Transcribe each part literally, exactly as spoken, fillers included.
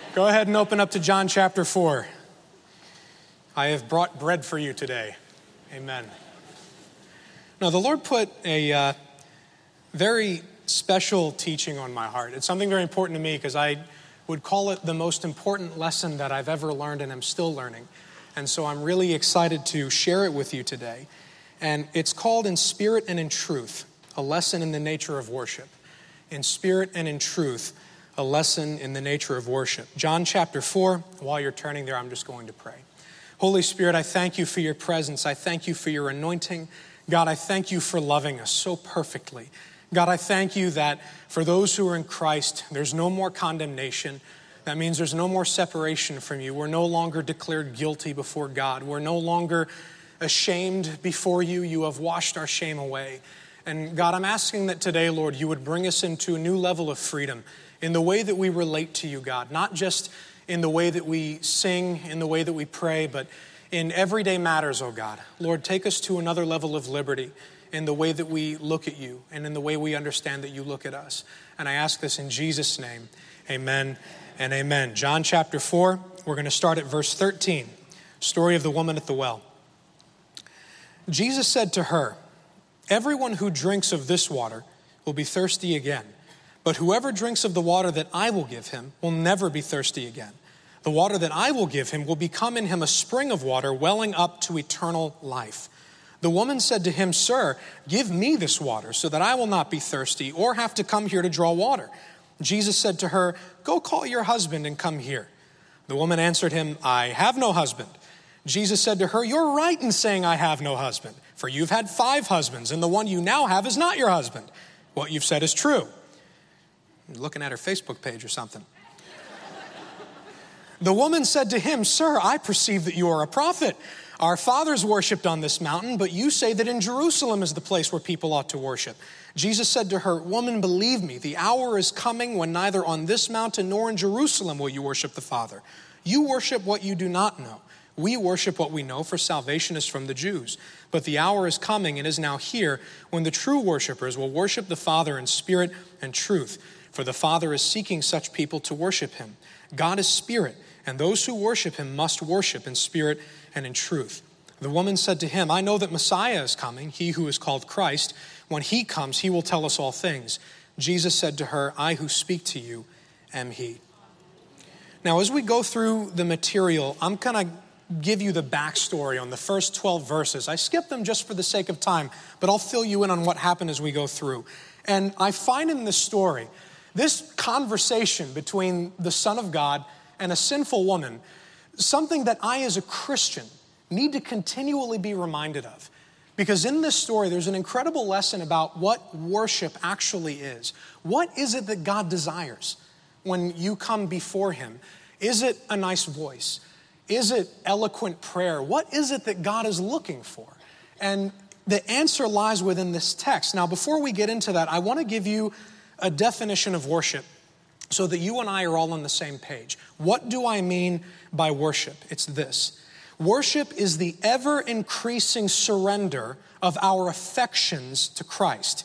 Go ahead and open up to John chapter four. I have brought bread for you today. Amen. Now, the Lord put a uh, very special teaching on my heart. It's something very important to me because I would call it the most important lesson that I've ever learned and I'm still learning. And so I'm really excited to share it with you today. And it's called In Spirit and in Truth, a lesson in the nature of worship. In spirit and in truth, a lesson in the nature of worship. John chapter four, while you're turning there, I'm just going to pray. Holy Spirit, I thank you for your presence. I thank you for your anointing. God, I thank you for loving us so perfectly. God, I thank you that for those who are in Christ, there's no more condemnation. That means there's no more separation from you. We're no longer declared guilty before God. We're no longer ashamed before you. You have washed our shame away. And God, I'm asking that today, Lord, you would bring us into a new level of freedom in the way that we relate to you, God, not just in the way that we sing, in the way that we pray, but in everyday matters, oh God. Lord, take us to another level of liberty in the way that we look at you and in the way we understand that you look at us. And I ask this in Jesus' name, amen and amen. John chapter four, we're going to start at verse thirteen, story of the woman at the well. Jesus said to her, "Everyone who drinks of this water will be thirsty again. But whoever drinks of the water that I will give him will never be thirsty again. The water that I will give him will become in him a spring of water welling up to eternal life." The woman said to him, "Sir, give me this water so that I will not be thirsty or have to come here to draw water." Jesus said to her, "Go call your husband and come here." The woman answered him, "I have no husband." Jesus said to her, "You're right in saying I have no husband, for you've had five husbands, and the one you now have is not your husband. What you've said is true." Looking at her Facebook page or something. The woman said to him, "Sir, I perceive that you are a prophet. Our fathers worshipped on this mountain, but you say that in Jerusalem is the place where people ought to worship." Jesus said to her, "Woman, believe me, the hour is coming when neither on this mountain nor in Jerusalem will you worship the Father. You worship what you do not know. We worship what we know, for salvation is from the Jews. But the hour is coming and is now here when the true worshipers will worship the Father in spirit and truth. For the Father is seeking such people to worship him. God is spirit, and those who worship him must worship in spirit and in truth." The woman said to him, "I know that Messiah is coming, he who is called Christ. When he comes, he will tell us all things." Jesus said to her, "I who speak to you am he." Now, as we go through the material, I'm going to give you the backstory on the first twelve verses. I skipped them just for the sake of time, but I'll fill you in on what happened as we go through. And I find in this story, this conversation between the Son of God and a sinful woman, something that I as a Christian need to continually be reminded of. Because in this story, there's an incredible lesson about what worship actually is. What is it that God desires when you come before him? Is it a nice voice? Is it eloquent prayer? What is it that God is looking for? And the answer lies within this text. Now, before we get into that, I want to give you a definition of worship so that you and I are all on the same page. What do I mean by worship? It's this. Worship is the ever-increasing surrender of our affections to Christ,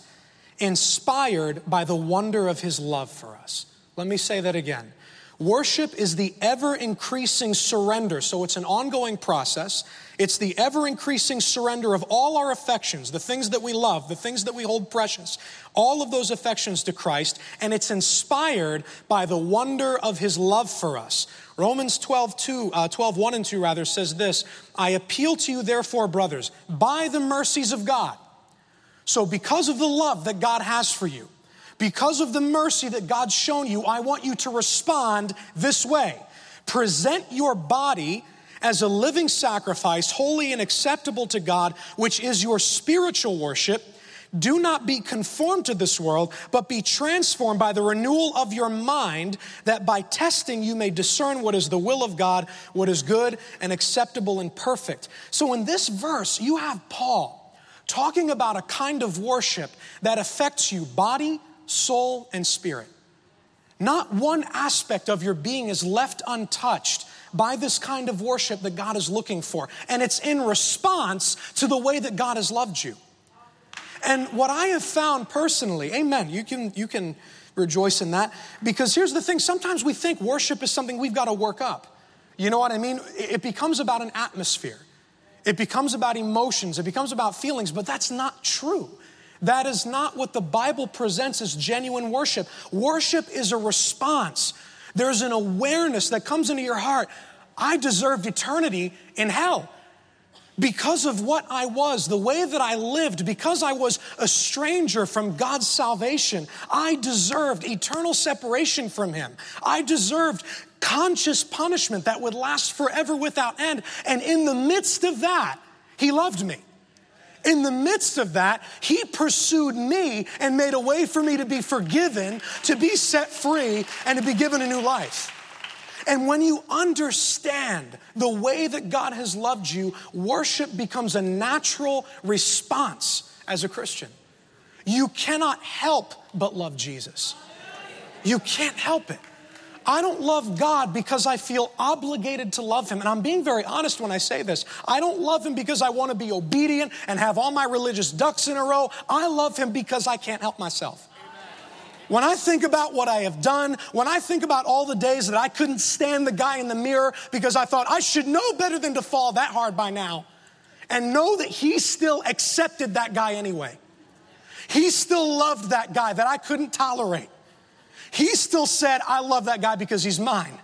inspired by the wonder of his love for us. Let me say that again. Worship is the ever-increasing surrender. So it's an ongoing process. It's the ever-increasing surrender of all our affections, the things that we love, the things that we hold precious, all of those affections to Christ, and it's inspired by the wonder of his love for us. Romans twelve, two, uh, twelve, one and two rather says this, "I appeal to you therefore, brothers, by the mercies of God." So because of the love that God has for you, because of the mercy that God's shown you, I want you to respond this way. Present your body as a living sacrifice, holy and acceptable to God, which is your spiritual worship. Do not be conformed to this world, but be transformed by the renewal of your mind, that by testing you may discern what is the will of God, what is good and acceptable and perfect. So in this verse, you have Paul talking about a kind of worship that affects you, body, soul, and spirit. Not one aspect of your being is left untouched by this kind of worship that God is looking for. And it's in response to the way that God has loved you. And what I have found personally, amen, you can, you can Rejoice in that. Because here's the thing, sometimes we think worship is something we've got to work up. You know what I mean? It becomes about an atmosphere. It becomes about emotions. It becomes about feelings, but that's not true. That is not what the Bible presents as genuine worship. Worship is a response. There's an awareness that comes into your heart. I deserved eternity in hell because of what I was, the way that I lived, because I was a stranger from God's salvation. I deserved eternal separation from Him. I deserved conscious punishment that would last forever without end. And in the midst of that, He loved me. In the midst of that, He pursued me and made a way for me to be forgiven, to be set free, and to be given a new life. And when you understand the way that God has loved you, worship becomes a natural response as a Christian. You cannot help but love Jesus. You can't help it. I don't love God because I feel obligated to love Him. And I'm being very honest when I say this. I don't love Him because I want to be obedient and have all my religious ducks in a row. I love Him because I can't help myself. When I think about what I have done, when I think about all the days that I couldn't stand the guy in the mirror because I thought I should know better than to fall that hard by now, and know that He still accepted that guy anyway. He still loved that guy that I couldn't tolerate. He still said, I love that guy because he's mine.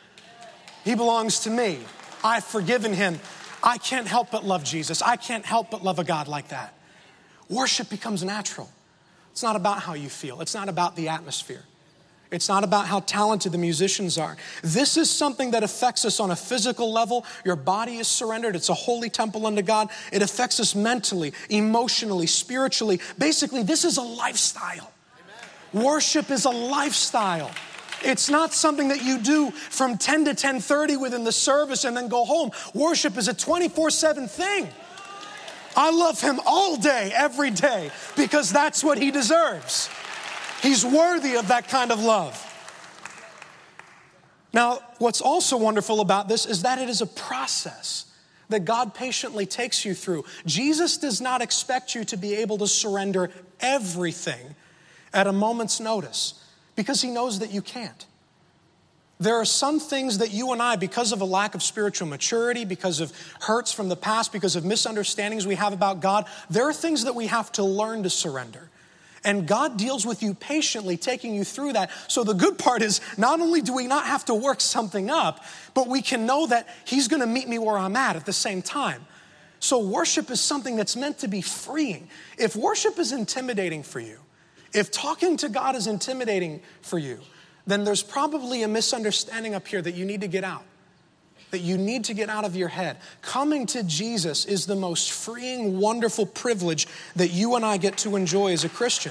He belongs to me. I've forgiven him. I can't help but love Jesus. I can't help but love a God like that. Worship becomes natural. It's not about how you feel. It's not about the atmosphere. It's not about how talented the musicians are. This is something that affects us on a physical level. Your body is surrendered. It's a holy temple unto God. It affects us mentally, emotionally, spiritually. Basically, this is a lifestyle. Worship is a lifestyle. It's not something that you do from ten to ten thirty within the service and then go home. Worship is a twenty-four seven thing. I love Him all day, every day, because that's what He deserves. He's worthy of that kind of love. Now, what's also wonderful about this is that it is a process that God patiently takes you through. Jesus does not expect you to be able to surrender everything at a moment's notice, because He knows that you can't. There are some things that you and I, because of a lack of spiritual maturity, because of hurts from the past, because of misunderstandings we have about God, there are things that we have to learn to surrender. And God deals with you patiently, taking you through that. So the good part is, not only do we not have to work something up, but we can know that He's going to meet me where I'm at at the same time. So worship is something that's meant to be freeing. If worship is intimidating for you, if talking to God is intimidating for you, then there's probably a misunderstanding up here that you need to get out, that you need to get out of your head. Coming to Jesus is the most freeing, wonderful privilege that you and I get to enjoy as a Christian.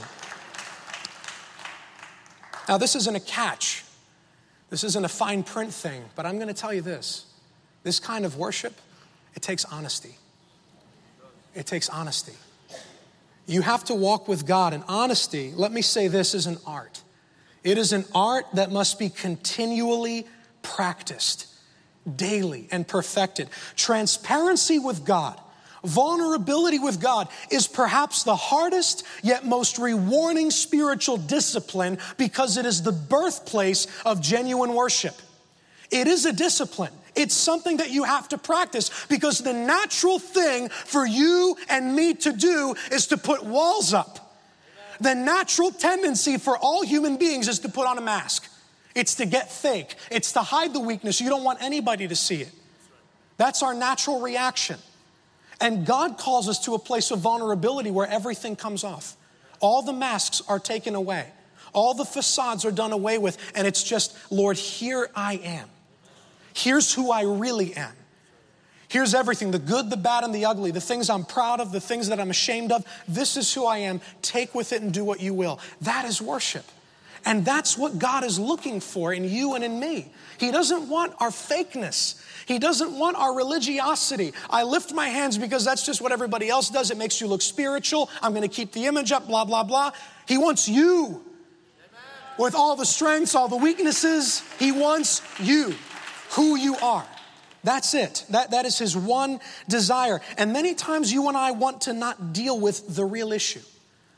Now, this isn't a catch. This isn't a fine print thing, but I'm going to tell you this. This kind of worship, it takes honesty. It takes honesty. You have to walk with God, and honesty, let me say this, is an art. It is an art that must be continually practiced, daily and perfected. Transparency with God, vulnerability with God is perhaps the hardest yet most rewarding spiritual discipline, because it is the birthplace of genuine worship. It is a discipline. It's something that you have to practice, because the natural thing for you and me to do is to put walls up. The natural tendency for all human beings is to put on a mask. It's to get fake. It's to hide the weakness. You don't want anybody to see it. That's our natural reaction. And God calls us to a place of vulnerability where everything comes off. All the masks are taken away. All the facades are done away with. And it's just, Lord, here I am. Here's who I really am. Here's everything, the good, the bad, and the ugly, the things I'm proud of, the things that I'm ashamed of. This is who I am. Take with it and do what you will. That is worship. And that's what God is looking for in you and in me. He doesn't want our fakeness. He doesn't want our religiosity. I lift my hands because that's just what everybody else does. It makes you look spiritual. I'm going to keep the image up, blah, blah, blah. He wants you. With all the strengths, all the weaknesses, He wants you, who you are. That's it. That, that is His one desire. And many times you and I want to not deal with the real issue.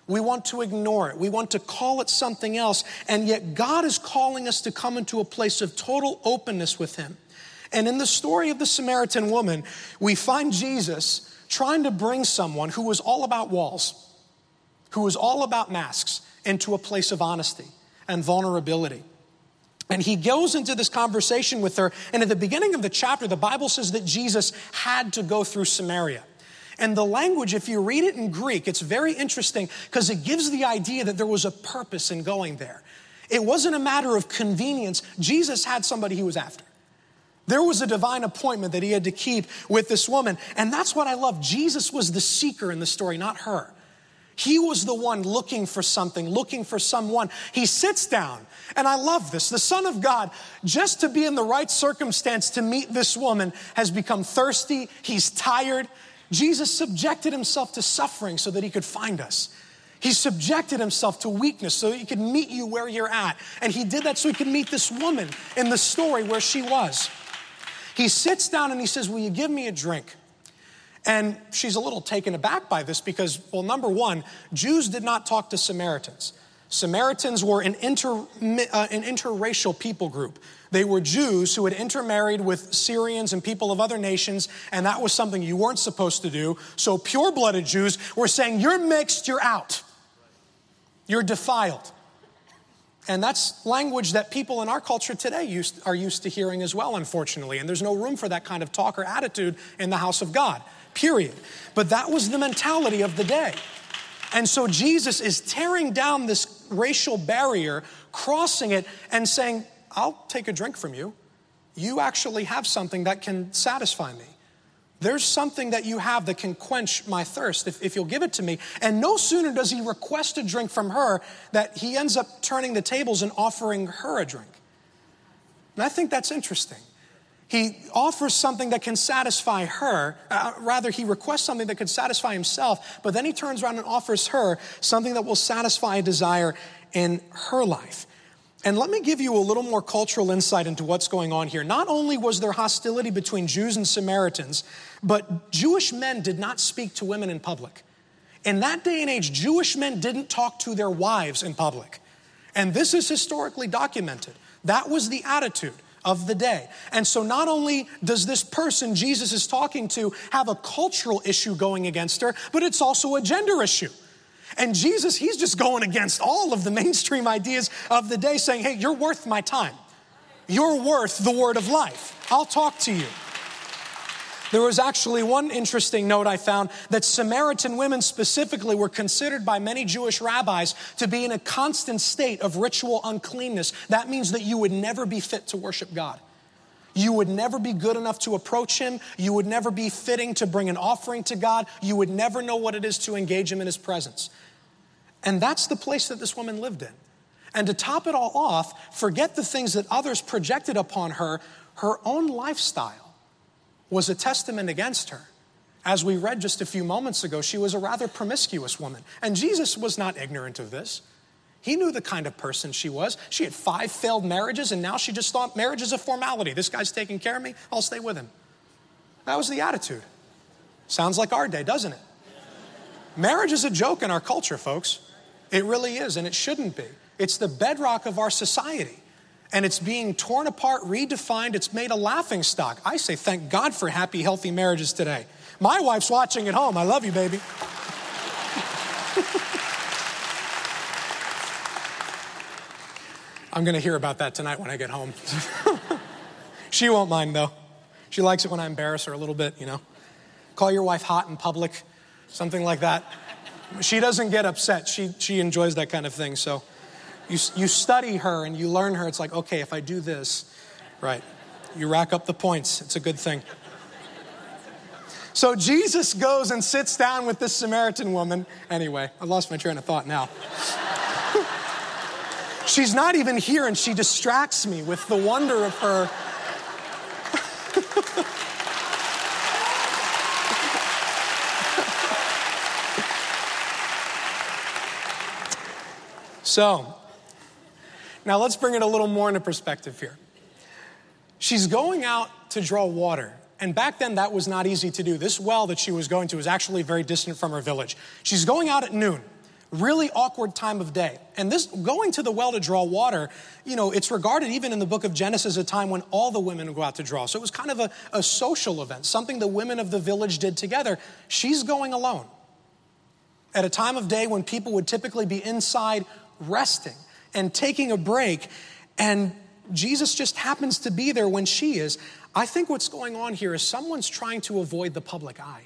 We want to ignore it. We want to call it something else. And yet God is calling us to come into a place of total openness with him. And in the story of the Samaritan woman, we find Jesus trying to bring someone who was all about walls, who was all about masks, into a place of honesty and vulnerability. And he goes into this conversation with her. And at the beginning of the chapter, the Bible says that Jesus had to go through Samaria. And the language, if you read it in Greek, it's very interesting because it gives the idea that there was a purpose in going there. It wasn't a matter of convenience. Jesus had somebody he was after. There was a divine appointment that he had to keep with this woman. And that's what I love. Jesus was the seeker in the story, not her. He was the one looking for something, looking for someone. He sits down, and I love this. The Son of God, just to be in the right circumstance to meet this woman, has become thirsty. He's tired. Jesus subjected himself to suffering so that he could find us. He subjected himself to weakness so that he could meet you where you're at. And he did that so he could meet this woman in the story where she was. He sits down and he says, will you give me a drink? And she's a little taken aback by this because, well, number one, Jews did not talk to Samaritans. Samaritans were an, inter, uh, an interracial people group. They were Jews who had intermarried with Syrians and people of other nations, and that was something you weren't supposed to do. So pure-blooded Jews were saying, you're mixed, you're out. You're defiled. And that's language that people in our culture today used, are used to hearing as well, unfortunately. And there's no room for that kind of talk or attitude in the house of God, period. But that was the mentality of the day. And so Jesus is tearing down this racial barrier, crossing it, and saying, I'll take a drink from you. You actually have something that can satisfy me. There's something that you have that can quench my thirst if, if you'll give it to me. And no sooner does he request a drink from her that he ends up turning the tables and offering her a drink. And I think that's interesting. He offers something that can satisfy her. Uh, rather, he requests something that could satisfy himself, but then he turns around and offers her something that will satisfy a desire in her life. And let me give you a little more cultural insight into what's going on here. Not only was there hostility between Jews and Samaritans, but Jewish men did not speak to women in public. In that day and age, Jewish men didn't talk to their wives in public. And this is historically documented. That was the attitude of the day. And so not only does this person Jesus is talking to have a cultural issue going against her, but it's also a gender issue. And Jesus, he's just going against all of the mainstream ideas of the day, saying, hey, you're worth my time. You're worth the word of life. I'll talk to you. There was actually one interesting note I found that Samaritan women specifically were considered by many Jewish rabbis to be in a constant state of ritual uncleanness. That means that you would never be fit to worship God. You would never be good enough to approach him. You would never be fitting to bring an offering to God. You would never know what it is to engage him in his presence. And that's the place that this woman lived in. And to top it all off, forget the things that others projected upon her. Her own lifestyle was a testament against her. As we read just a few moments ago, she was a rather promiscuous woman. And Jesus was not ignorant of this. He knew the kind of person she was. She had five failed marriages, and now she just thought marriage is a formality. This guy's taking care of me. I'll stay with him. That was the attitude. Sounds like our day, doesn't it? Marriage is a joke in our culture, folks. It really is, and it shouldn't be. It's the bedrock of our society. And it's being torn apart, redefined. It's made a laughingstock. I say thank God for happy, healthy marriages today. My wife's watching at home. I love you, baby. I'm going to hear about that tonight when I get home. She won't mind, though. She likes it when I embarrass her a little bit, you know. Call your wife hot in public, something like that. She doesn't get upset. She she enjoys that kind of thing. So you you study her and you learn her. It's like, okay, if I do this, right, you rack up the points. It's a good thing. So Jesus goes and sits down with this Samaritan woman. Anyway, I lost my train of thought now. She's not even here, and she distracts me with the wonder of her. So, now let's bring it a little more into perspective here. She's going out to draw water. And back then, that was not easy to do. This well that she was going to was actually very distant from her village. She's going out at noon Really awkward time of day. And this, going to the well to draw water, you know, it's regarded even in the book of Genesis a time when all the women would go out to draw. So it was kind of a, a social event, something the women of the village did together. She's going alone at a time of day when people would typically be inside resting and taking a break. And Jesus just happens to be there when she is. I think what's going on here is someone's trying to avoid the public eye.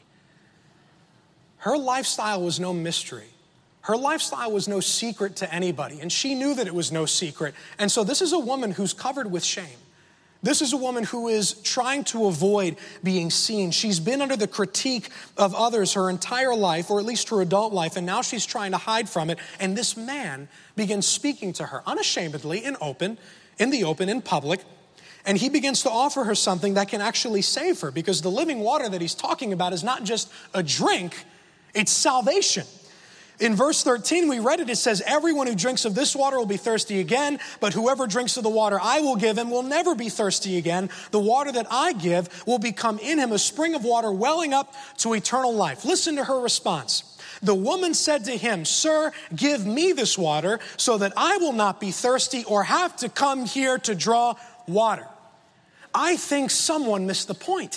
Her lifestyle was no mystery. Her lifestyle was no secret to anybody, and she knew that it was no secret. And so this is a woman who's covered with shame. This is a woman who is trying to avoid being seen. She's been under the critique of others her entire life, or at least her adult life, and now she's trying to hide from it. And this man begins speaking to her unashamedly, in open, in the open, in public, and he begins to offer her something that can actually save her, because the living water that he's talking about is not just a drink, it's salvation. In verse thirteen, we read it, it says, everyone who drinks of this water will be thirsty again, but whoever drinks of the water I will give him will never be thirsty again. The water that I give will become in him a spring of water welling up to eternal life. Listen to her response. The woman said to him, sir, give me this water so that I will not be thirsty or have to come here to draw water. I think someone missed the point.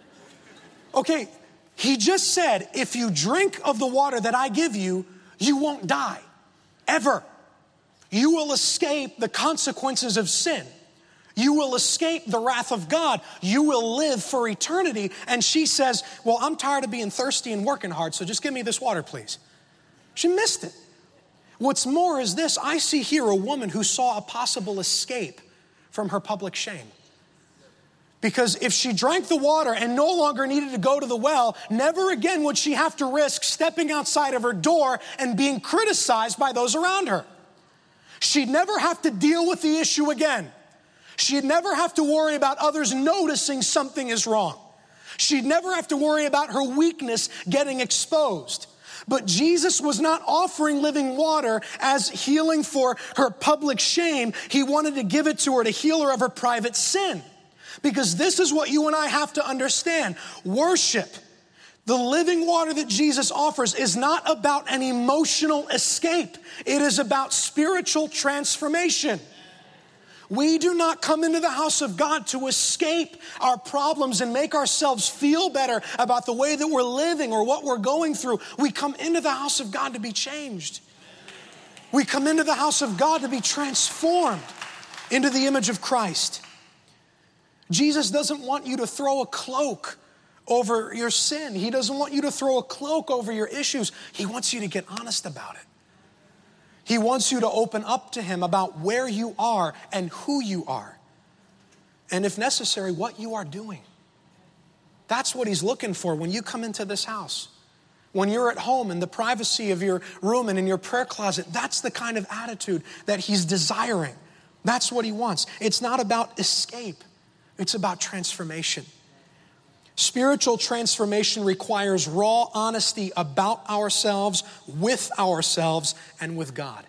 Okay. He just said, if you drink of the water that I give you, you won't die, ever. You will escape the consequences of sin. You will escape the wrath of God. You will live for eternity. And she says, well, I'm tired of being thirsty and working hard, so just give me this water, please. She missed it. What's more is this, I see here a woman who saw a possible escape from her public shame. Because if she drank the water and no longer needed to go to the well, never again would she have to risk stepping outside of her door and being criticized by those around her. She'd never have to deal with the issue again. She'd never have to worry about others noticing something is wrong. She'd never have to worry about her weakness getting exposed. But Jesus was not offering living water as healing for her public shame. He wanted to give it to her to heal her of her private sin. Because this is what you and I have to understand. Worship, the living water that Jesus offers, is not about an emotional escape. It is about spiritual transformation. We do not come into the house of God to escape our problems and make ourselves feel better about the way that we're living or what we're going through. We come into the house of God to be changed. We come into the house of God to be transformed into the image of Christ. Jesus doesn't want you to throw a cloak over your sin. He doesn't want you to throw a cloak over your issues. He wants you to get honest about it. He wants you to open up to him about where you are and who you are. And if necessary, what you are doing. That's what he's looking for when you come into this house. When you're at home in the privacy of your room and in your prayer closet, that's the kind of attitude that he's desiring. That's what he wants. It's not about escape. It's about transformation. Spiritual transformation requires raw honesty about ourselves, with ourselves, and with God.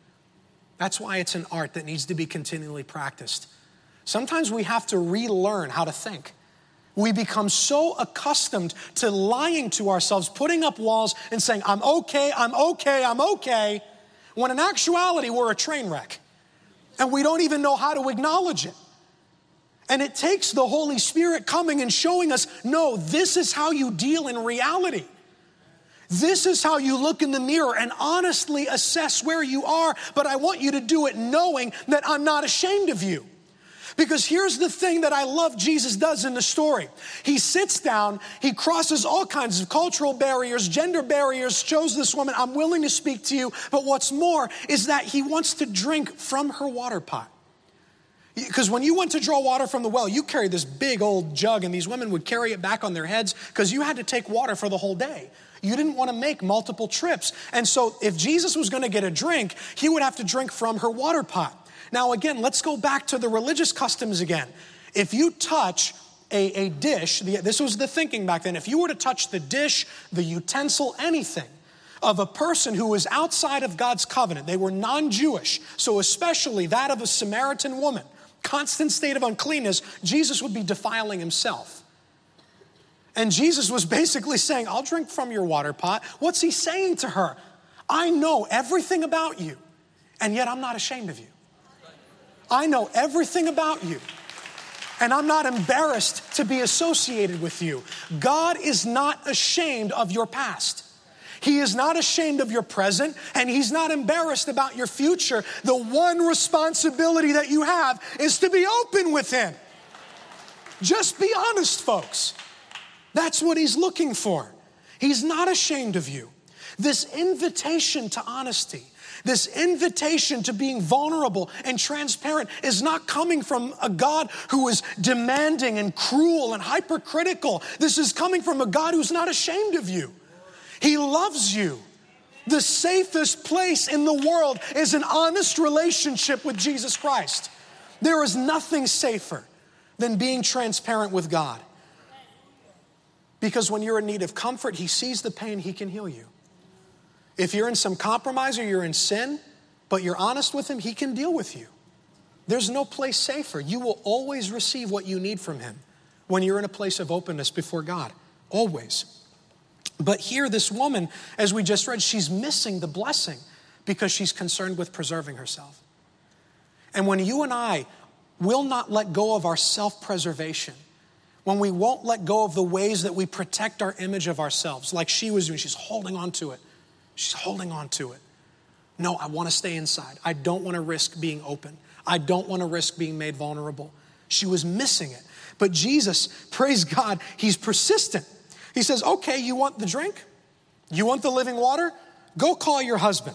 That's why it's an art that needs to be continually practiced. Sometimes we have to relearn how to think. We become so accustomed to lying to ourselves, putting up walls and saying, I'm okay, I'm okay, I'm okay, when in actuality we're a train wreck. And we don't even know how to acknowledge it. And it takes the Holy Spirit coming and showing us, no, this is how you deal in reality. This is how you look in the mirror and honestly assess where you are. But I want you to do it knowing that I'm not ashamed of you. Because here's the thing that I love Jesus does in the story. He sits down, he crosses all kinds of cultural barriers, gender barriers, shows this woman, I'm willing to speak to you. But what's more is that he wants to drink from her water pot. Because when you went to draw water from the well, you carried this big old jug, and these women would carry it back on their heads because you had to take water for the whole day. You didn't want to make multiple trips. And so if Jesus was going to get a drink, he would have to drink from her water pot. Now again, let's go back to the religious customs again. If you touch a, a dish, the, this was the thinking back then, if you were to touch the dish, the utensil, anything of a person who was outside of God's covenant, they were non-Jewish, so especially that of a Samaritan woman, constant state of uncleanness, Jesus would be defiling himself. And Jesus was basically saying, I'll drink from your water pot. What's he saying to her? I know everything about you, and yet I'm not ashamed of you. I know everything about you, and I'm not embarrassed to be associated with you. God is not ashamed of your past. He is not ashamed of your present, and he's not embarrassed about your future. The one responsibility that you have is to be open with him. Just be honest, folks. That's what he's looking for. He's not ashamed of you. This invitation to honesty, this invitation to being vulnerable and transparent is not coming from a God who is demanding and cruel and hypercritical. This is coming from a God who's not ashamed of you. He loves you. The safest place in the world is an honest relationship with Jesus Christ. There is nothing safer than being transparent with God. Because when you're in need of comfort, he sees the pain, he can heal you. If you're in some compromise or you're in sin, but you're honest with him, he can deal with you. There's no place safer. You will always receive what you need from him when you're in a place of openness before God. Always. But here, this woman, as we just read, she's missing the blessing because she's concerned with preserving herself. And when you and I will not let go of our self-preservation, when we won't let go of the ways that we protect our image of ourselves, like she was doing, she's holding on to it. She's holding on to it. No, I want to stay inside. I don't want to risk being open. I don't want to risk being made vulnerable. She was missing it. But Jesus, praise God, he's persistent. He says, okay, you want the drink? You want the living water? Go call your husband.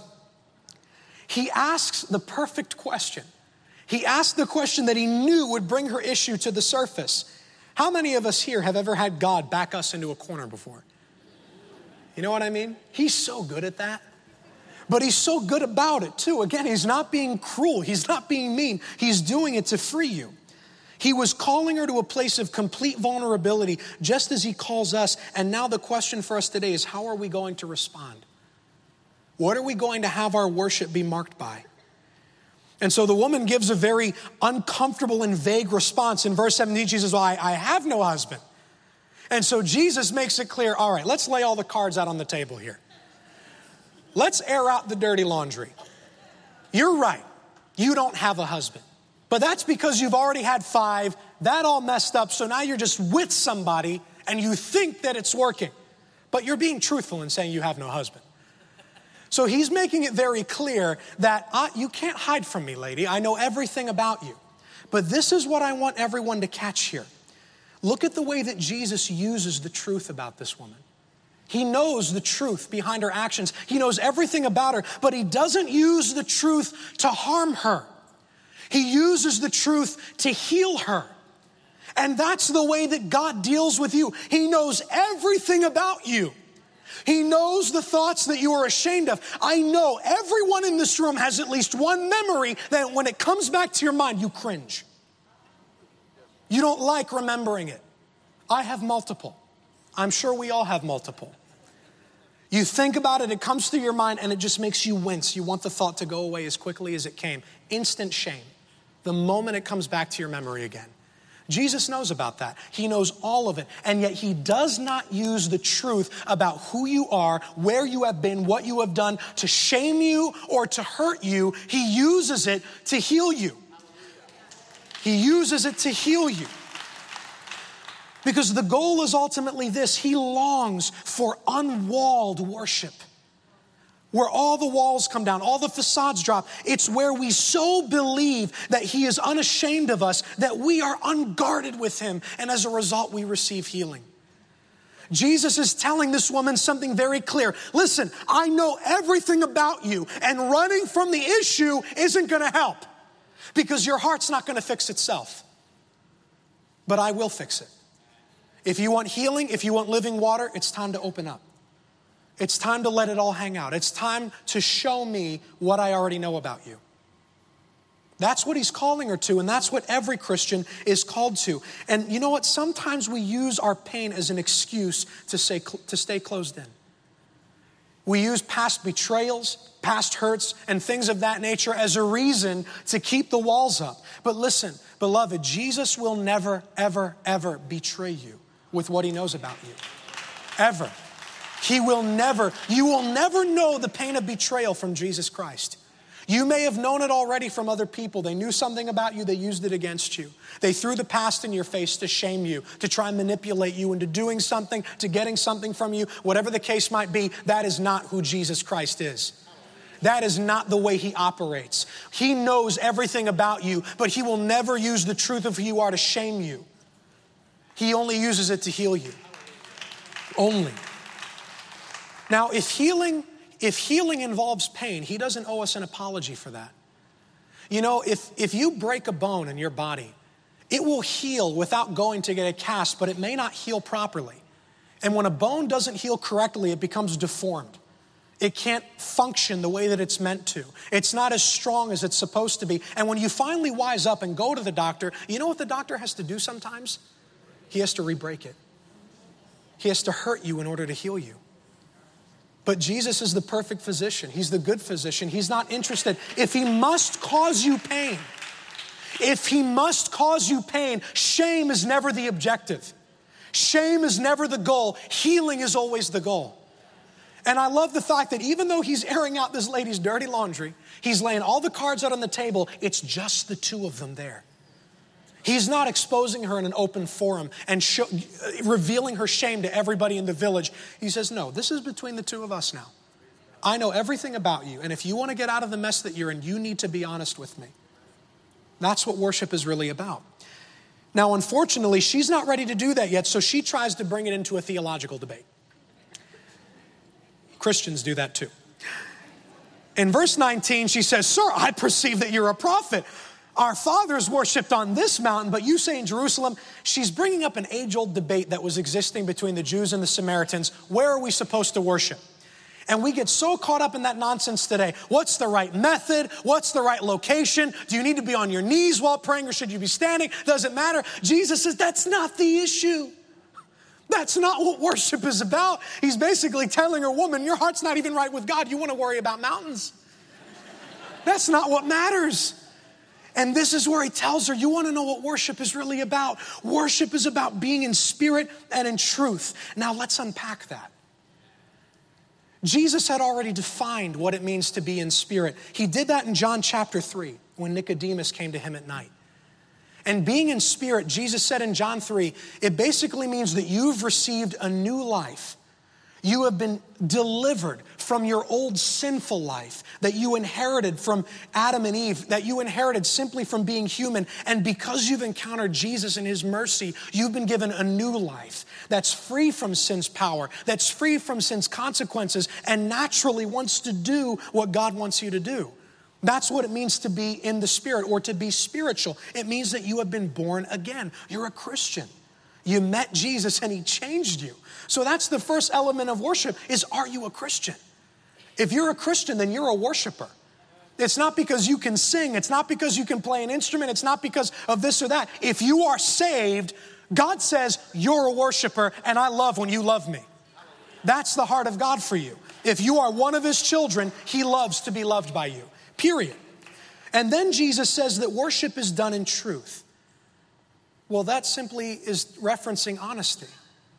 He asks the perfect question. He asked the question that he knew would bring her issue to the surface. How many of us here have ever had God back us into a corner before? You know what I mean? He's so good at that. But he's so good about it too. Again, he's not being cruel. He's not being mean. He's doing it to free you. He was calling her to a place of complete vulnerability, just as he calls us. And now the question for us today is, how are we going to respond? What are we going to have our worship be marked by? And so the woman gives a very uncomfortable and vague response. In verse seventeen, she says, well, I, I have no husband. And so Jesus makes it clear, all right, let's lay all the cards out on the table here. Let's air out the dirty laundry. You're right. You don't have a husband. But that's because you've already had five. That all messed up. So now you're just with somebody and you think that it's working. But you're being truthful in saying you have no husband. So he's making it very clear that uh, you can't hide from me, lady. I know everything about you. But this is what I want everyone to catch here. Look at the way that Jesus uses the truth about this woman. He knows the truth behind her actions. He knows everything about her, but he doesn't use the truth to harm her. He uses the truth to heal her. And that's the way that God deals with you. He knows everything about you. He knows the thoughts that you are ashamed of. I know everyone in this room has at least one memory that when it comes back to your mind, you cringe. You don't like remembering it. I have multiple. I'm sure we all have multiple. You think about it, it comes through your mind, and it just makes you wince. You want the thought to go away as quickly as it came. Instant shame. The moment it comes back to your memory again. Jesus knows about that. He knows all of it. And yet he does not use the truth about who you are, where you have been, what you have done to shame you or to hurt you. He uses it to heal you. He uses it to heal you. Because the goal is ultimately this. He longs for unwalled worship. Where all the walls come down, all the facades drop. It's where we so believe that he is unashamed of us that we are unguarded with him. And as a result, we receive healing. Jesus is telling this woman something very clear. Listen, I know everything about you, and running from the issue isn't going to help because your heart's not going to fix itself. But I will fix it. If you want healing, if you want living water, it's time to open up. It's time to let it all hang out. It's time to show me what I already know about you. That's what he's calling her to, and that's what every Christian is called to. And you know what? Sometimes we use our pain as an excuse to say to stay closed in. We use past betrayals, past hurts, and things of that nature as a reason to keep the walls up. But listen, beloved, Jesus will never, ever, ever betray you with what he knows about you. Ever. He will never, you will never know the pain of betrayal from Jesus Christ. You may have known it already from other people. They knew something about you. They used it against you. They threw the past in your face to shame you, to try and manipulate you into doing something, to getting something from you. Whatever the case might be, that is not who Jesus Christ is. That is not the way he operates. He knows everything about you, but he will never use the truth of who you are to shame you. He only uses it to heal you. Only. Now, if healing, if healing involves pain, he doesn't owe us an apology for that. You know, if, if you break a bone in your body, it will heal without going to get a cast, but it may not heal properly. And when a bone doesn't heal correctly, it becomes deformed. It can't function the way that it's meant to. It's not as strong as it's supposed to be. And when you finally wise up and go to the doctor, you know what the doctor has to do sometimes? He has to re-break it. He has to hurt you in order to heal you. But Jesus is the perfect physician. He's the good physician. He's not interested. If he must cause you pain, if he must cause you pain, shame is never the objective. Shame is never the goal. Healing is always the goal. And I love the fact that even though he's airing out this lady's dirty laundry, he's laying all the cards out on the table, it's just the two of them there. He's not exposing her in an open forum and show, revealing her shame to everybody in the village. He says, no, this is between the two of us now. I know everything about you. And if you want to get out of the mess that you're in, you need to be honest with me. That's what worship is really about. Now, unfortunately, she's not ready to do that yet, so she tries to bring it into a theological debate. Christians do that too. In verse nineteen, she says, sir, I perceive that you're a prophet. Our fathers worshiped on this mountain, but you say in Jerusalem. She's bringing up an age-old debate that was existing between the Jews and the Samaritans. Where are we supposed to worship? And we get so caught up in that nonsense today. What's the right method? What's the right location? Do you need to be on your knees while praying or should you be standing? Doesn't matter. Jesus says that's not the issue. That's not what worship is about. He's basically telling her, woman, your heart's not even right with God. You want to worry about mountains. That's not what matters. And this is where he tells her, you want to know what worship is really about? Worship is about being in spirit and in truth. Now let's unpack that. Jesus had already defined what it means to be in spirit. He did that in John chapter three when Nicodemus came to him at night. And being in spirit, Jesus said in John three, it basically means that you've received a new life. You have been delivered from your old sinful life that you inherited from Adam and Eve, that you inherited simply from being human. And because you've encountered Jesus and his mercy, you've been given a new life that's free from sin's power, that's free from sin's consequences, and naturally wants to do what God wants you to do. That's what it means to be in the spirit or to be spiritual. It means that you have been born again. You're a Christian. You met Jesus and he changed you. So that's the first element of worship is, are you a Christian? If you're a Christian, then you're a worshiper. It's not because you can sing. It's not because you can play an instrument. It's not because of this or that. If you are saved, God says you're a worshiper and I love when you love me. That's the heart of God for you. If you are one of his children, he loves to be loved by you. Period. And then Jesus says that worship is done in truth. Well, that simply is referencing honesty.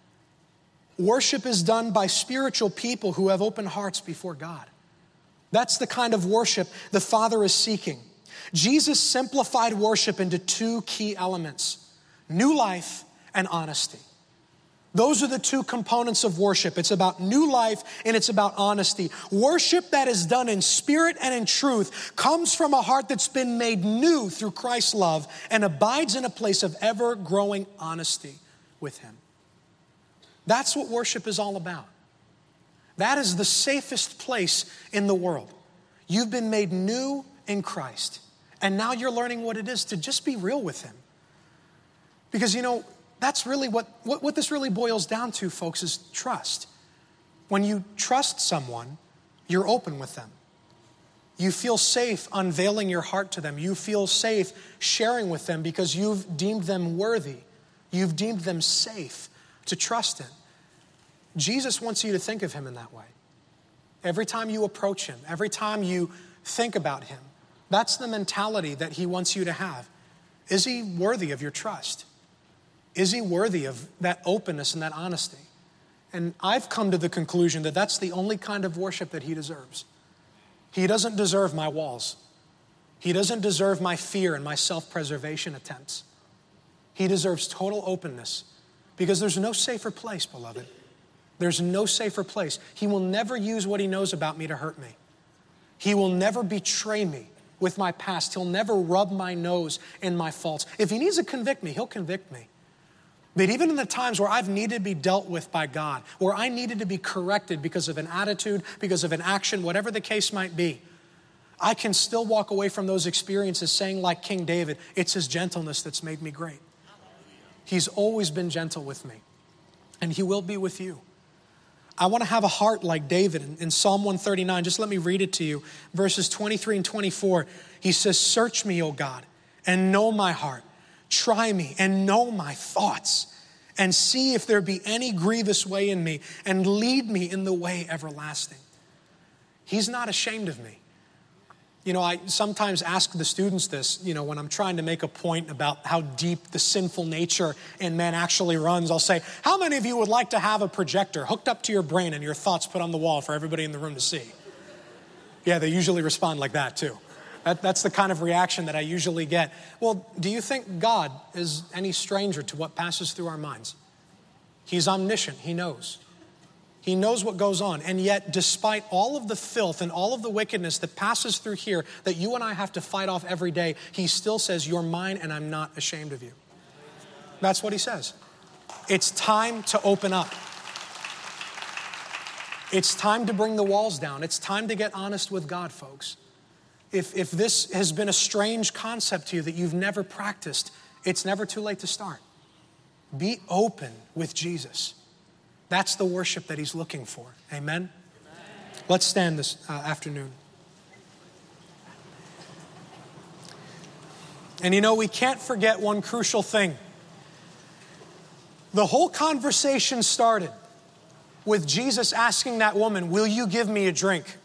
Worship is done by spiritual people who have open hearts before God. That's the kind of worship the Father is seeking. Jesus simplified worship into two key elements: new life and honesty. Those are the two components of worship. It's about new life and it's about honesty. Worship that is done in spirit and in truth comes from a heart that's been made new through Christ's love and abides in a place of ever-growing honesty with him. That's what worship is all about. That is the safest place in the world. You've been made new in Christ. And now you're learning what it is to just be real with him. Because, you know, that's really what, what, what this really boils down to, folks, is trust. When you trust someone, you're open with them. You feel safe unveiling your heart to them. You feel safe sharing with them because you've deemed them worthy. You've deemed them safe to trust in. Jesus wants you to think of him in that way. Every time you approach him, every time you think about him, that's the mentality that he wants you to have. Is he worthy of your trust? Is he worthy of that openness and that honesty? And I've come to the conclusion that that's the only kind of worship that he deserves. He doesn't deserve my walls. He doesn't deserve my fear and my self-preservation attempts. He deserves total openness, because there's no safer place, beloved. There's no safer place. He will never use what he knows about me to hurt me. He will never betray me with my past. He'll never rub my nose in my faults. If he needs to convict me, he'll convict me. But even in the times where I've needed to be dealt with by God, where I needed to be corrected because of an attitude, because of an action, whatever the case might be, I can still walk away from those experiences saying, like King David, it's his gentleness that's made me great. He's always been gentle with me, and he will be with you. I want to have a heart like David. In, in Psalm one thirty-nine, just let me read it to you. Verses twenty-three and twenty-four, he says, search me, O God, and know my heart. Try me and know my thoughts, and see if there be any grievous way in me, and lead me in the way everlasting. He's not ashamed of me. You know, I sometimes ask the students this, you know, when I'm trying to make a point about how deep the sinful nature in man actually runs. I'll say, how many of you would like to have a projector hooked up to your brain and your thoughts put on the wall for everybody in the room to see? Yeah, they usually respond like that too. That, that's the kind of reaction that I usually get. Well, do you think God is any stranger to what passes through our minds? He's omniscient. He knows. He knows what goes on. And yet, despite all of the filth and all of the wickedness that passes through here that you and I have to fight off every day, he still says, you're mine and I'm not ashamed of you. That's what he says. It's time to open up. It's time to bring the walls down. It's time to get honest with God, folks. If, if this has been a strange concept to you that you've never practiced, it's never too late to start. Be open with Jesus. That's the worship that he's looking for. Amen? Amen. Let's stand this uh, afternoon. And you know, we can't forget one crucial thing. The whole conversation started with Jesus asking that woman, will you give me a drink?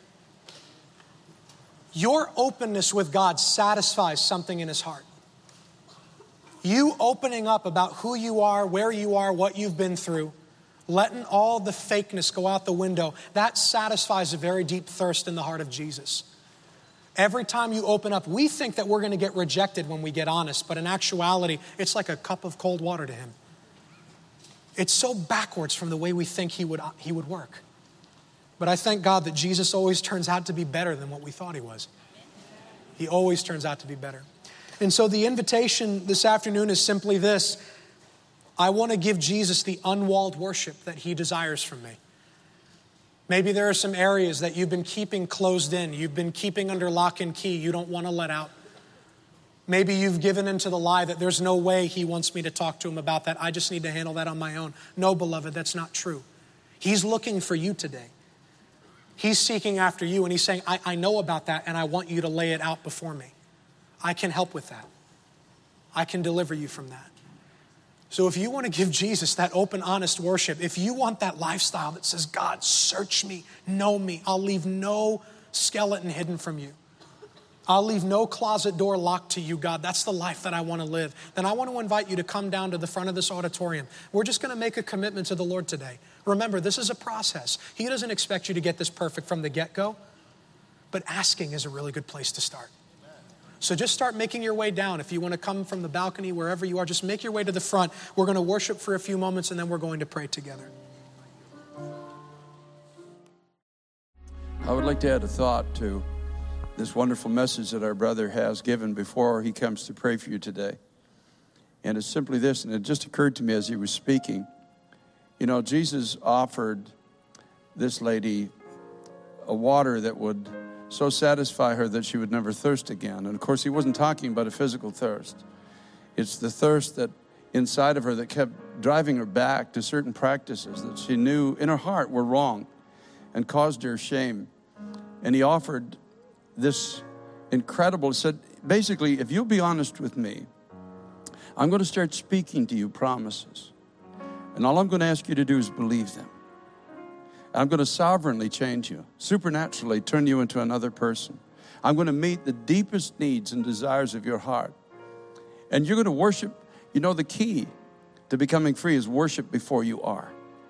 Your openness with God satisfies something in his heart. You opening up about who you are, where you are, what you've been through, letting all the fakeness go out the window, that satisfies a very deep thirst in the heart of Jesus. Every time you open up, we think that we're going to get rejected when we get honest, but in actuality, it's like a cup of cold water to him. It's so backwards from the way we think he would, he would work. But I thank God that Jesus always turns out to be better than what we thought he was. He always turns out to be better. And so the invitation this afternoon is simply this. I want to give Jesus the unwalled worship that he desires from me. Maybe there are some areas that you've been keeping closed in. You've been keeping under lock and key. You don't want to let out. Maybe you've given into the lie that there's no way he wants me to talk to him about that. I just need to handle that on my own. No, beloved, that's not true. He's looking for you today. He's seeking after you, and he's saying, I, I know about that, and I want you to lay it out before me. I can help with that. I can deliver you from that. So if you want to give Jesus that open, honest worship, if you want that lifestyle that says, God, search me, know me, I'll leave no skeleton hidden from you. I'll leave no closet door locked to you, God. That's the life that I want to live. Then I want to invite you to come down to the front of this auditorium. We're just going to make a commitment to the Lord today. Remember, this is a process. He doesn't expect you to get this perfect from the get-go, but asking is a really good place to start. So just start making your way down. If you want to come from the balcony, wherever you are, just make your way to the front. We're going to worship for a few moments, and then we're going to pray together. I would like to add a thought to this wonderful message that our brother has given before he comes to pray for you today. And it's simply this, and it just occurred to me as he was speaking. You know, Jesus offered this lady a water that would so satisfy her that she would never thirst again. And of course, he wasn't talking about a physical thirst. It's the thirst that inside of her that kept driving her back to certain practices that she knew in her heart were wrong and caused her shame. And he offered this incredible, said, basically, if you'll be honest with me, I'm going to start speaking to you promises. And all I'm going to ask you to do is believe them. I'm going to sovereignly change you, supernaturally turn you into another person. I'm going to meet the deepest needs and desires of your heart. And you're going to worship. You know, the key to becoming free is worship before you are.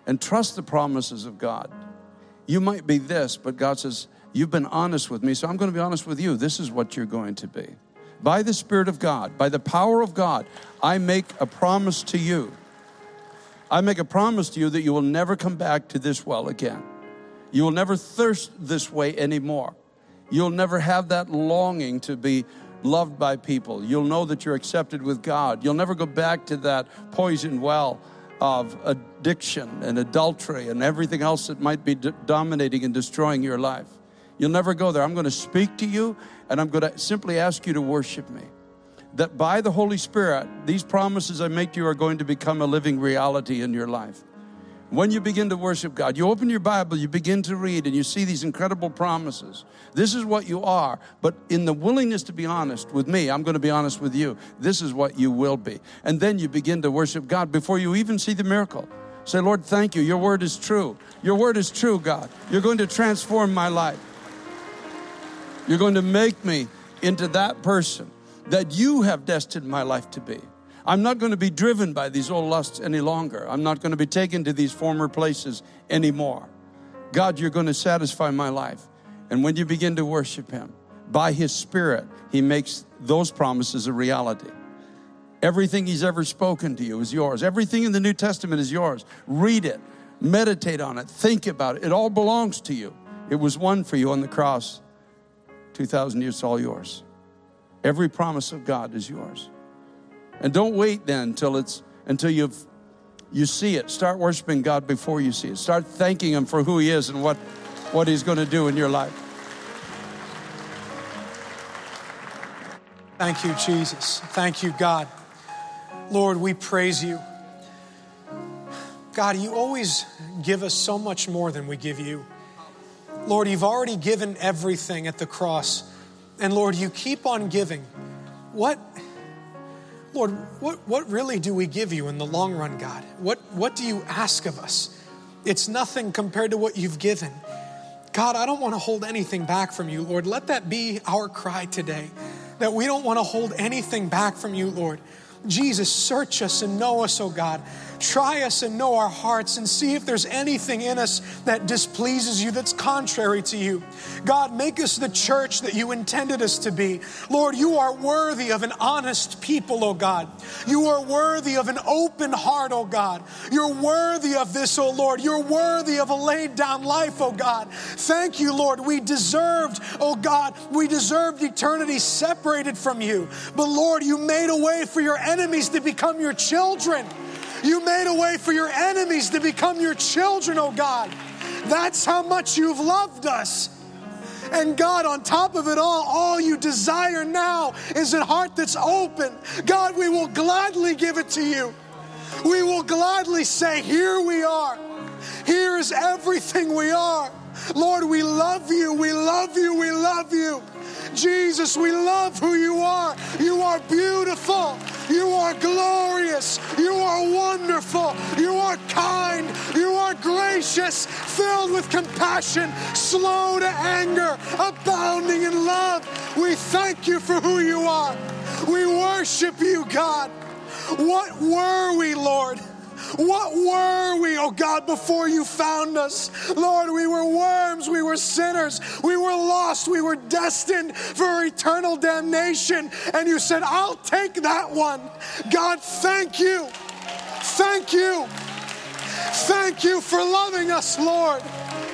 and trust the promises of God. You might be this, but God says, you've been honest with me, so I'm going to be honest with you. This is what you're going to be. By the Spirit of God, by the power of God, I make a promise to you. I make a promise to you that you will never come back to this well again. You will never thirst this way anymore. You'll never have that longing to be loved by people. You'll know that you're accepted with God. You'll never go back to that poison well of addiction and adultery and everything else that might be d- dominating and destroying your life. You'll never go there. I'm going to speak to you, and I'm going to simply ask you to worship me. That by the Holy Spirit, these promises I make to you are going to become a living reality in your life. When you begin to worship God, you open your Bible, you begin to read, and you see these incredible promises. This is what you are. But in the willingness to be honest with me, I'm going to be honest with you. This is what you will be. And then you begin to worship God before you even see the miracle. Say, Lord, thank you. Your word is true. Your word is true, God. You're going to transform my life. You're going to make me into that person that you have destined my life to be. I'm not going to be driven by these old lusts any longer. I'm not going to be taken to these former places anymore. God, you're going to satisfy my life. And when you begin to worship him, by his Spirit, he makes those promises a reality. Everything he's ever spoken to you is yours. Everything in the New Testament is yours. Read it. Meditate on it. Think about it. It all belongs to you. It was won for you on the cross. two thousand years, it's all yours. Every promise of God is yours. And don't wait then until it's until you've you see it. Start worshiping God before you see it. Start thanking him for who he is and what, what he's going to do in your life. Thank you, Jesus. Thank you, God. Lord, we praise you. God, you always give us so much more than we give you. Lord, you've already given everything at the cross. And Lord, you keep on giving. What, Lord, what, what really do we give you in the long run, God? What, what do you ask of us? It's nothing compared to what you've given. God, I don't want to hold anything back from you, Lord. Let that be our cry today, that we don't want to hold anything back from you, Lord. Jesus, search us and know us, oh God. Try us and know our hearts and see if there's anything in us that displeases you, that's contrary to you. God, make us the church that you intended us to be. Lord, you are worthy of an honest people, oh God. You are worthy of an open heart, oh God. You're worthy of this, oh Lord. You're worthy of a laid down life, oh God. Thank you, Lord. We deserved, oh God, we deserved eternity separated from you. But Lord, you made a way for your enemies to become your children. You made a way for your enemies to become your children, oh God. That's how much you've loved us. And God, on top of it all, all you desire now is a heart that's open. God, we will gladly give it to you. We will gladly say, here we are. Here is everything we are. Lord, we love you, we love you, we love you. Jesus, we love who you are. You are beautiful. You are glorious. You are wonderful. You are kind. You are gracious, filled with compassion, slow to anger, abounding in love. We thank you for who you are. We worship you, God. What were we, Lord? What were we, oh God, before you found us? Lord, we were worms, we were sinners, we were lost, we were destined for eternal damnation. And you said, I'll take that one. God, thank you. Thank you. Thank you for loving us, Lord.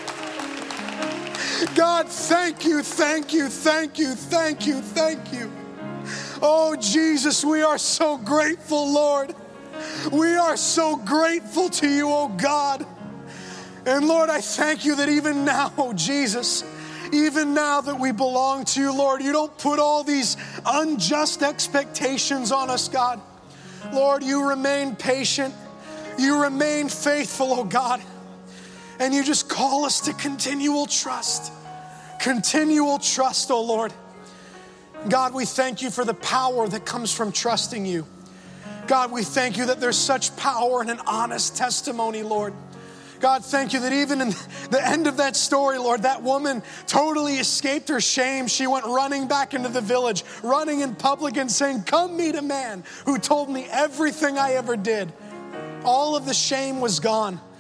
God, thank you, thank you, thank you, thank you, thank you. Oh, Jesus, we are so grateful, Lord. We are so grateful to you, oh God. And Lord, I thank you that even now, oh Jesus, even now that we belong to you, Lord, you don't put all these unjust expectations on us, God. Lord, you remain patient. You remain faithful, oh God. And you just call us to continual trust. Continual trust, oh Lord. God, we thank you for the power that comes from trusting you. God, we thank you that there's such power in an honest testimony, Lord. God, thank you that even in the end of that story, Lord, that woman totally escaped her shame. She went running back into the village, running in public and saying, come meet a man who told me everything I ever did. All of the shame was gone.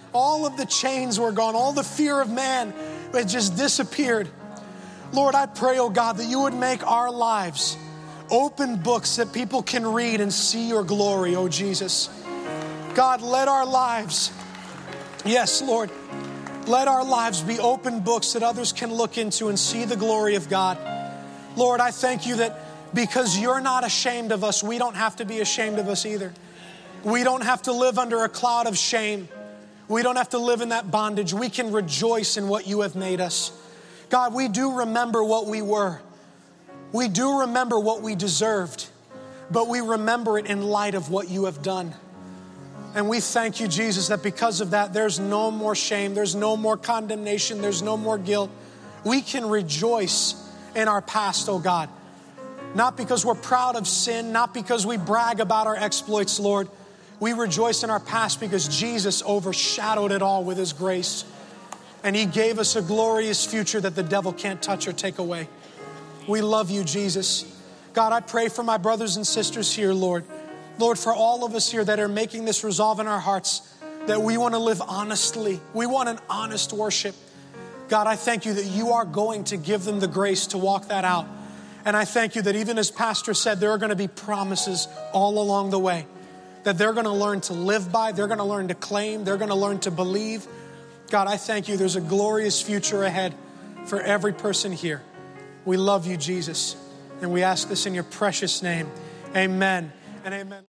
All of the chains were gone. All the fear of man had just disappeared. Lord, I pray, oh God, that you would make our lives open books that people can read and see your glory, oh Jesus. God, let our lives, yes, Lord, let our lives be open books that others can look into and see the glory of God. Lord, I thank you that because you're not ashamed of us, we don't have to be ashamed of us either. We don't have to live under a cloud of shame. We don't have to live in that bondage. We can rejoice in what you have made us. God, we do remember what we were. We do remember what we deserved, but we remember it in light of what you have done. And we thank you, Jesus, that because of that, there's no more shame, there's no more condemnation, there's no more guilt. We can rejoice in our past, oh God. Not because we're proud of sin, not because we brag about our exploits, Lord. We rejoice in our past because Jesus overshadowed it all with his grace. And he gave us a glorious future that the devil can't touch or take away. We love you, Jesus. God, I pray for my brothers and sisters here, Lord. Lord, for all of us here that are making this resolve in our hearts, that we want to live honestly. We want an honest worship. God, I thank you that you are going to give them the grace to walk that out. And I thank you that even as Pastor said, there are going to be promises all along the way that they're going to learn to live by, they're going to learn to claim, they're going to learn to believe. God, I thank you. There's a glorious future ahead for every person here. We love you, Jesus. And we ask this in your precious name. Amen and amen.